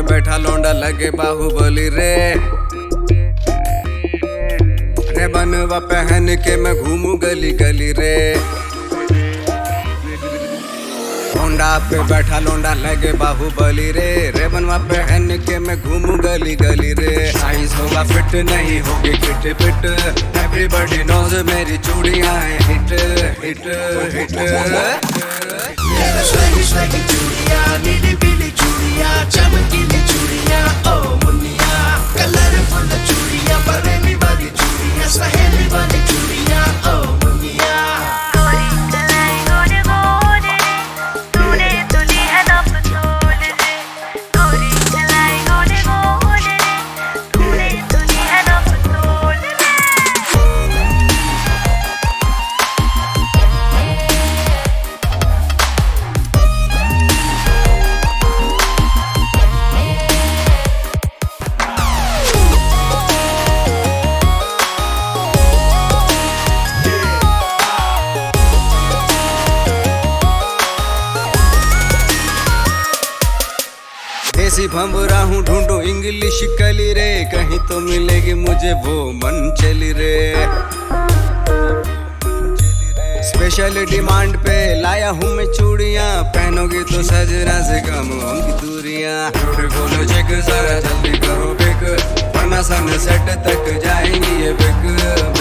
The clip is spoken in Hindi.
बैठा लौंडा लगे बाहुबली रे। रे बनवा पहन के मैं घूमू गली गली रे। होंडा पे बैठा लौंडा लगे बाहुबली रे। रे बनवा पहन के मैं घूमू गली गली रे। साइज होगा फिट नहीं होगी फिट फिट। एवरीबॉडी नोज मेरी चूड़ियां हैं हिट हिट हिट। स्वैगी चूड़ियां नीली पीली चूड़ियां चमकीली चूड़ियां ओ मुन्निया। कलरफुल चूड़ियां बरेली वाली चूड़ियां सहेली वाली चूड़ियां ओ मुन्निया। देसी भंवरा हूँ ढूंढो इंग्लिश कली रे। कहीं तो मिलेगी मुझे वो मन चली रे। स्पेशल डिमांड पे लाया हूँ मैं चूड़ियाँ। पहनोगी तो सजना से कम होंगी दूरियाँ। बोलो चेक जरा जल्दी करो पिक वरना सनसेट तक जाएंगी ये पिक।